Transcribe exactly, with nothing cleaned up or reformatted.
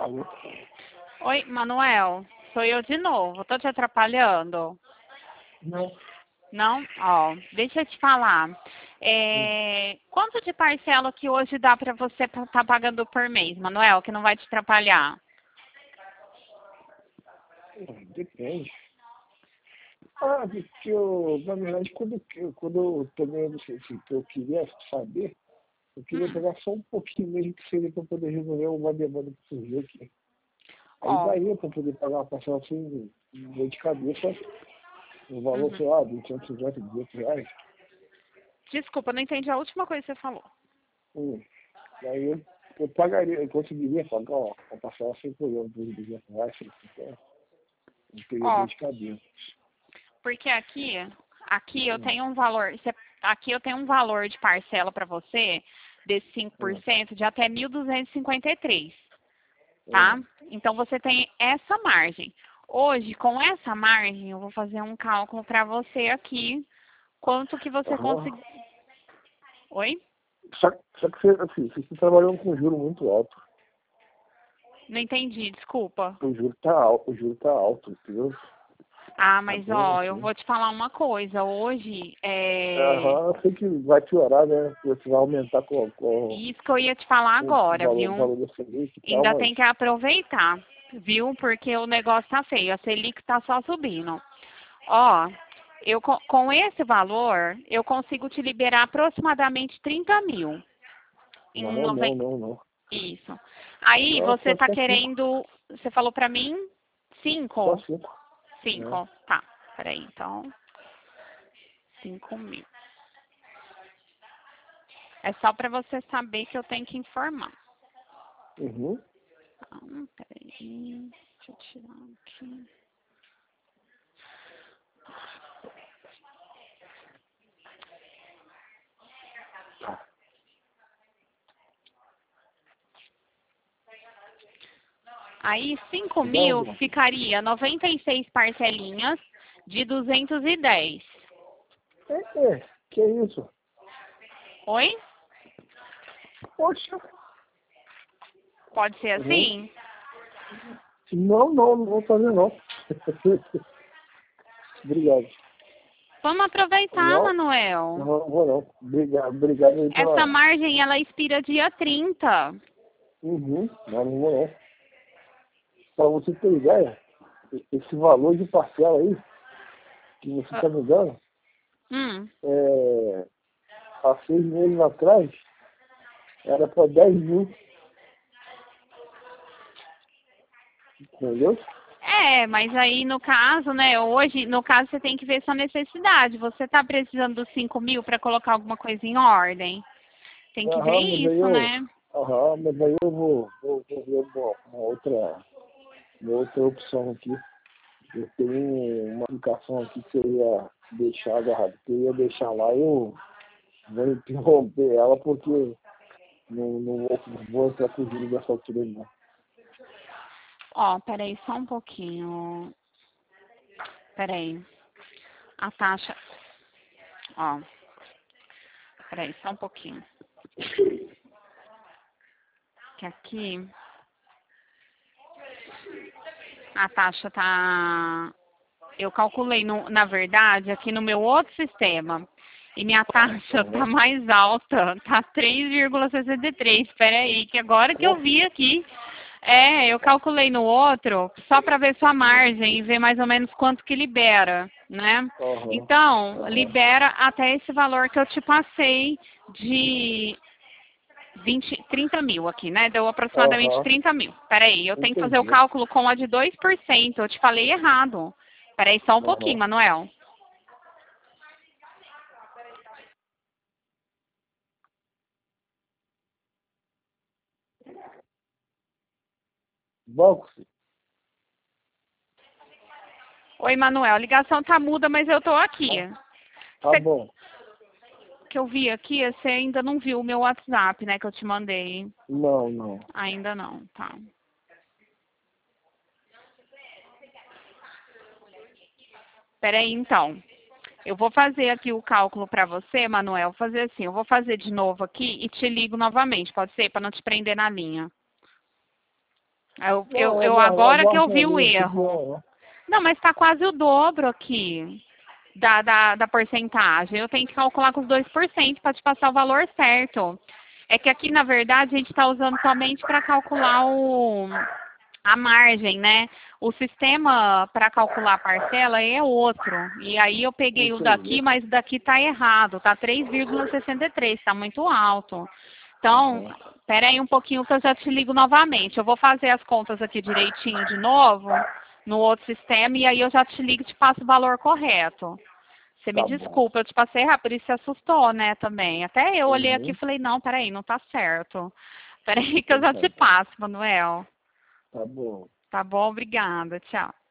Alô? Oi, Manuel, sou eu de novo. Tô te atrapalhando? Não. Não? Ó, deixa eu te falar. É, quanto de parcela que hoje dá para você estar pagando por mês, Manuel, que não vai te atrapalhar? Hum, Depende. Ah, porque eu, na verdade, quando, eu- quando eu tomei a decisão que eu queria saber, eu queria Hum, pegar só um pouquinho mesmo que seria para poder resolver uma demanda que surgiu aqui. Aí ó, daí para poder pagar uma parcela assim, dor de cabeça, o valor, uhum. sei lá, de cento e cinquenta, duzentos reais. Desculpa, não entendi a última coisa que você falou. Hum. Daí eu, eu pagaria, eu conseguiria pagar ó, uma parcela sem problema, por duzentos reais, cento e cinquenta, não teria dor Ó, de cabeça. porque aqui, aqui eu Hum. tenho um valor, você- aqui eu tenho um valor de parcela para você desse cinco por Hum. cento de até mil duzentos e e cinquenta e três. Tá? Hum. Então você tem essa margem. Hoje, com essa margem, eu vou fazer um cálculo para você aqui, quanto que você Aham. conseguir. Oi? Só, só que você, assim, você está trabalhando com juro muito alto. Não entendi, desculpa. O juro tá alto, o juro tá alto, entendeu? Ah, Tá mas bem ó, eu assim. vou te falar uma coisa. Hoje, é Aham, eu sei que vai piorar, né? Você vai aumentar com, com, isso que eu ia te falar com o agora, valor, o viu? valor da Selic e tal, Ainda mas. tem que aproveitar, viu? Porque o negócio tá feio. A Selic tá só subindo. Ó, eu co- com esse valor, eu consigo te liberar aproximadamente trinta mil. Em Não, não, não, não. Isso. Aí Não, você só, tá só cinco. querendo. Você falou pra mim? Só Cinco? cinco. Né? Cinco. Tá. Peraí, então. Cinco mil. É só pra você saber que eu tenho que informar. Uhum. Então, peraí. Deixa eu tirar aqui. Aí cinco Me dá mil uma. ficaria noventa e seis parcelinhas de duzentos e dez. É, é, que é isso? Oi? Poxa. Pode ser Uhum. assim? Não, não, não vou fazer não. Obrigado. Vamos aproveitar, Não, Manuel. não, não vou não. Obrigado, obrigado aí Essa pela. margem, ela expira dia trinta. Uhum. Não, não vou não. Para você ter ideia, esse valor de parcela aí, que você Ah, está me dando, Hum. é, há seis meses atrás, era para dez mil, entendeu? É, mas aí no caso, né, hoje, no caso você tem que ver sua necessidade. Você tá precisando dos cinco mil para colocar alguma coisa em ordem? Tem que ver Aham, mas aí isso, eu, né? aham, mas aí eu vou, vou, vou ver uma, uma outra, uma outra opção aqui. Eu tenho uma aplicação aqui que eu ia deixar agarrado, que eu ia deixar lá, eu vou interromper ela porque não, não vou, não vou entrar com o juro dessa altura não. Ó, peraí, só um pouquinho. Peraí. A taxa, ó, peraí, só um pouquinho. Que aqui a taxa tá. Eu calculei, no, na verdade, aqui no meu outro sistema. E minha taxa tá Aham. mais alta, tá três vírgula sessenta e três. Espera aí, que agora que eu Nossa. vi aqui. É, eu calculei no outro só para ver sua margem e ver mais ou menos quanto que libera, né? Aham. Então, Aham. libera até esse valor que eu te passei de vinte, trinta mil aqui, né? Deu aproximadamente Aham. trinta mil. Peraí, eu tenho que fazer o Entendi. cálculo com a de dois por cento. Eu te falei errado. Peraí só um pouquinho, Aham. Manuel. Banco, Oi, Manuel. A ligação tá muda, mas eu tô aqui. tá, tá Você, bom. que eu vi aqui, você ainda não viu o meu WhatsApp, né? Que eu te mandei. Não, não. Ainda não, tá. Peraí, então. Eu vou fazer aqui o cálculo para você, Manuel. Vou fazer assim, eu vou fazer de novo aqui e te ligo novamente, pode ser? Para não te prender na linha. Eu, eu, Não, eu aguarda, agora que eu aguarda vi aí, o não tem erro. problema, não. Não, mas está quase o dobro aqui da, da, da porcentagem. Eu tenho que calcular com os dois por cento para te passar o valor certo. É que aqui, na verdade, a gente está usando somente para calcular o, a margem, né? O sistema para calcular a parcela é outro. E aí eu peguei o daqui, Entendi. mas o daqui está errado. Tá três vírgula sessenta e três, está muito alto. Então, Uhum. espera aí um pouquinho que eu já te ligo novamente. Eu vou fazer as contas aqui direitinho de novo no outro sistema e aí eu já te ligo e te passo o valor correto. Você me Tá bom. desculpa, eu te passei rápido e se assustou, né, também. Até eu olhei aqui e Uhum. falei, não, peraí, não tá certo. Peraí que eu Pois já te é. passo, Manuel. Tá bom. Tá bom? Obrigada. Tchau.